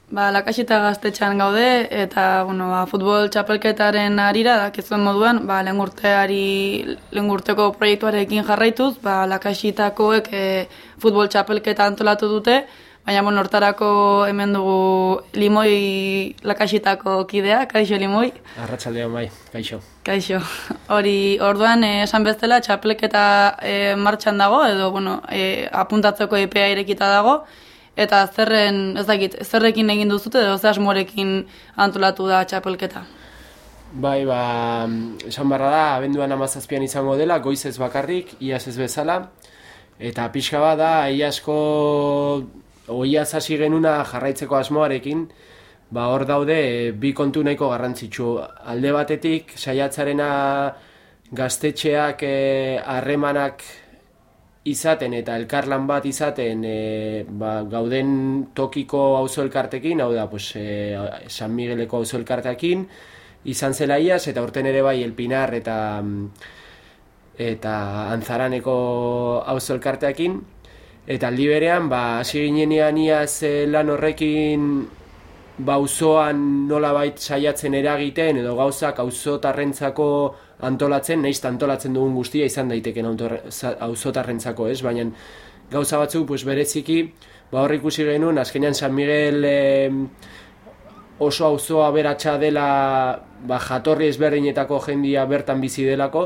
Lakaxita gaztetxean gaude, eta, futbol txapelketaren harira, dakizuen moduan, lehen urteko proiektuarekin jarraituz, Lakaxitakoek futbol txapelketa antolatu dute, baina, hortarako hemen dugu Limoi Lakaxitako kidea, kaixo Limoi. Arratsaldeon bai, kaixo. Kaixo. Orduan, esan bezala, txapelketa martxan dago, edo, apuntatzeko epea irekita dago, eta zerrekin egin duzute, edo ze asmorekin antolatu da txapelketa? Bai, esan barra da, abenduan 17an izango dela, goizez bakarrik, iaz ez bezala, eta pixka bat da, iaz hasi genuna jarraitzeko asmoarekin, hor daude bi kontu nahiko garrantzitsu. Alde batetik, saiatzarena gaztetxeak harremanak izaten eta elkarlan bat izaten gauden tokiko auzo elkartekin, hau da, San Migueleko auzo elkartekin, izan zela iaz, eta urten ere bai El Pinar eta Antzaraneko auzo elkartekin, eta aldi berean, hasi ginenean iaz lan horrekin auzoan nolabait saiatzen eragiten edo gauzak auzotarrentzako antolatzen, nahiz antolatzen dugun guztia izan daiteken auzotarrentzako, ez? Baina gauza batzuk bereziki, hor ikusi genuen, azkenean San Miguel oso auzo aberatsa dela, jatorri ezberdinetako jendia bertan bizi delako,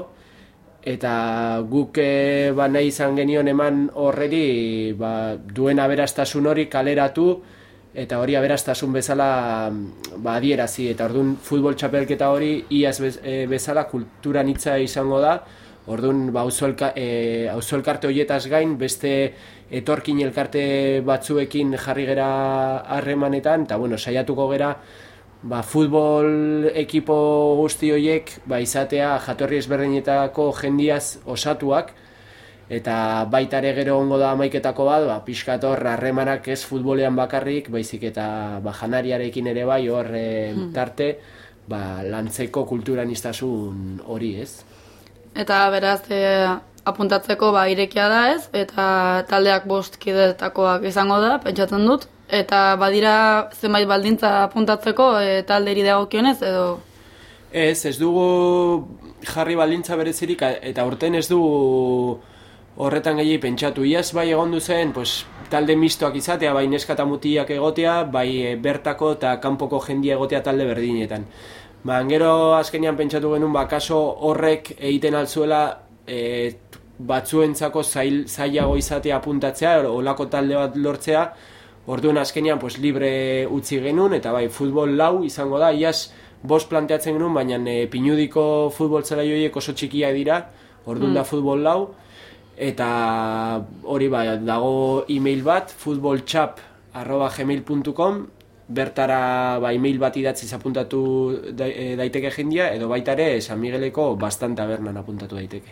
eta guk nahi izan genion eman horreri duen aberastasun hori kaleratu, eta hori aberastasun bezala adierazi, eta orduan futbol txapelketa hori iaz bezala kulturan hitza izango da, orduan auzo elkarte horietaz gain, beste etorkin elkarte batzuekin jarri gera harremanetan, eta saiatuko gera futbol ekipo guzti horiek izatea jatorri ezberdinetako jendiaz osatuak, eta baita ere gero ongo da hamaiketako bat, pixkator harremanak ez futbolean bakarrik, baizik eta janariarekin ere bai hor tarte, lantzeko kulturaniztasun hori, ez? Eta beraz, apuntatzeko irekia da, ez? Eta taldeak 5 kidetakoak izango da, pentsatzen dut, eta badira zenbait baldintza apuntatzeko talderi dagokionez, edo? Ez dugu jarri baldintza berezirik, eta urten ez dugu horretan gehiago pentsatu. Iaz egon zen, talde mistoak izatea, bai neska eta mutiak egotea, bai bertako eta kanpoko jendia egotea talde berdinetan. Gero azkenean pentsatu genuen, kaso horrek egiten altzuela batzuentzako zailago izatea apuntatzea, olako talde bat lortzea, orduan azkenean libre utzi genuen, eta bai futbol 4 izango da, iaz 5 planteatzen genuen, baina Pinudiko futbol zelai horiek oso txikiak dira, orduan da futbol 4, eta hori dago e-mail bat, futboltxap@gmail.com, bertara e-mail bat idatziz apuntatu daiteke jendia, edo baita ere San Migueleko Bastan tabernan apuntatu daiteke.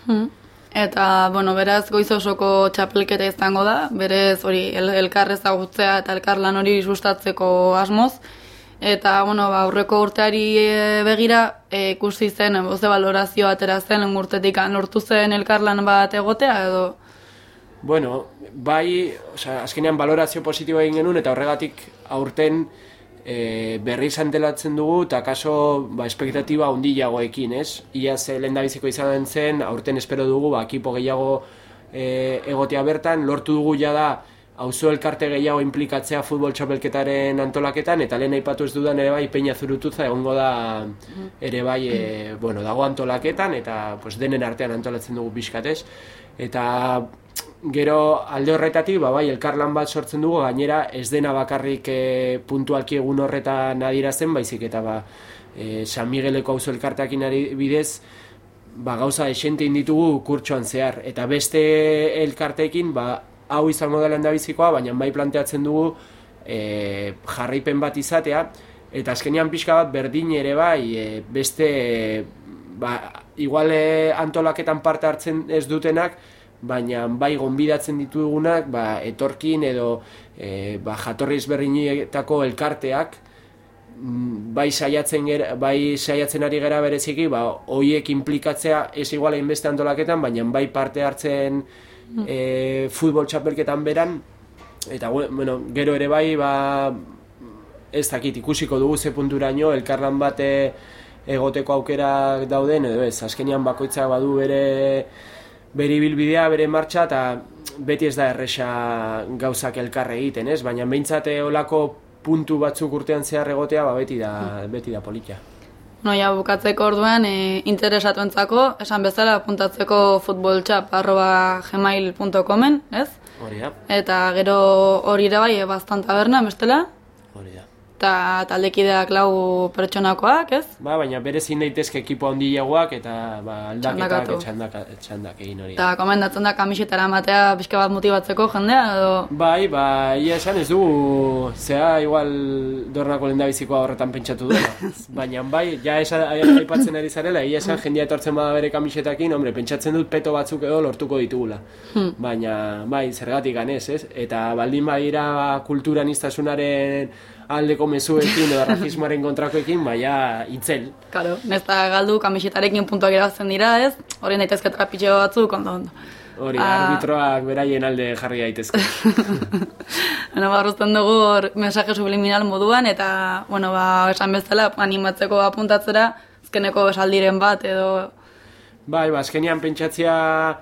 Eta, beraz, goiz osoko txapelketa izango da, berez hori elkar ezagutzea eta elkarlan hori sustatzeko asmoz, eta, aurreko urteari begira ikusi zen, ze balorazio atera zen, urtetik lortu zen elkarlan bat egotea, edo? Azkenean balorazio positiboa egin genuen, eta horregatik aurten berriz antelatzen dugu, eta kaso espektatiba handiagoekin, ez? Iaz lehendabiziko izan zen, aurten espero dugu, ekipo gehiago egotea bertan, lortu dugu jada auzo elkarte gehiago inplikatzea futbol txapelketaren antolaketan, eta lehen aipatu ez dudan ere bai Peña Zurutuza egongo da ere bai dago antolaketan, eta denen artean antolatzen dugu pixkatez, eta gero alde horretatik elkarlan bat sortzen dugu, gainera ez dena bakarrik puntualki egun horretan adierazten, baizik eta San Migueleko auzo elkarteakin bidez gauza esente inditugu kurtsoan zehar, eta beste elkarteekin hau izango da lehendabizikoa, baina bai planteatzen dugu jarraipen bat izatea, eta azkenean pixka bat berdin ere bai beste igual antolaketan parte hartzen ez dutenak, baina bai gonbidatzen ditugunak etorkin edo jatorri ezberdinetako elkarteak, bai saiatzen ari gara bereziki, horiek inplikatzea ez igual hainbeste antolaketan, baina bai parte hartzen futbol txapelketan beran, eta gero ere bai ez dakit, ikusiko dugu ze punturaino, elkarlan bate egoteko aukerak dauden, edo ez, azkenean bakoitzak badu bere ibilbidea, bere martxa, eta beti ez da erresa gauzak elkarre egiten, ez? Baina behintzat olako puntu batzuk urtean zehar egotea, beti da polita. Noia bukatzeko orduan, interesatuentzako, esan bezala, apuntatzeko futboltxap@gmail.comen, ez? Hori da. Eta gero hori ere bai, Baztan taberna, bestela? Hori da. Eta taldekideak 4 pertsonakoak, ez? Baina berezin daitezke ekipo handiagoak eta aldaketak txandak egin hori. Eta komendatzen da kamisetara matea pixka bat motibatzeko jendea, edo? Bai, ia esan ez dugu, zea igual Dornako lehendabizikoa horretan pentsatu duela. Baina bai, ja aipatzen ari zarela, ia esan jendea etortzen bada bere kamisetakin, hombre, pentsatzen dut peto batzuk edo lortuko ditugula. Baina bai, zergatik ganez, ez? Eta baldin badira kulturaniztasunaren aldeko mezuekin edo racismoaren kontrakoekin, baina itzel. Claro, nesta galdu kamisetarekin puntuak irabazten dira, ez? Horien daitezke trapitxeo batzuk, ondo. Hori, arbitroak beraien alde jarri daitezke. Barruzten dugu hor mensaje subliminal moduan, eta, esan bezala, animatzeko apuntatzera, azkeneko esaldiren bat, edo... Bai, azkenean pentsatzea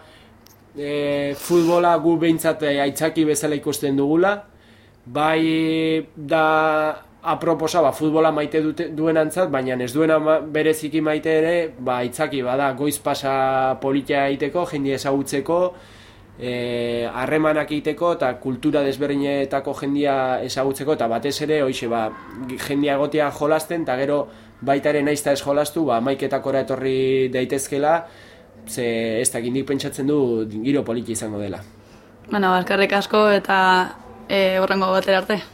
futbola gu behintzat aitzaki bezala ikusten dugula, bai da aproposa futbola maite duenantzat, baina ez duena bereziki maite ere, aitzaki bada goiz pasa politia egiteko, jende ezagutzeko, harremanak egiteko eta kultura desberdinetako jendia ezagutzeko, eta batez ere, jendia egotea jolasten, eta gero baitaren naizta ez jolastu, maiketakora etorri daitezkela, ze ez dakindik pentsatzen du giro politia izango dela. Eskerrik asko eta horrengo batera arte.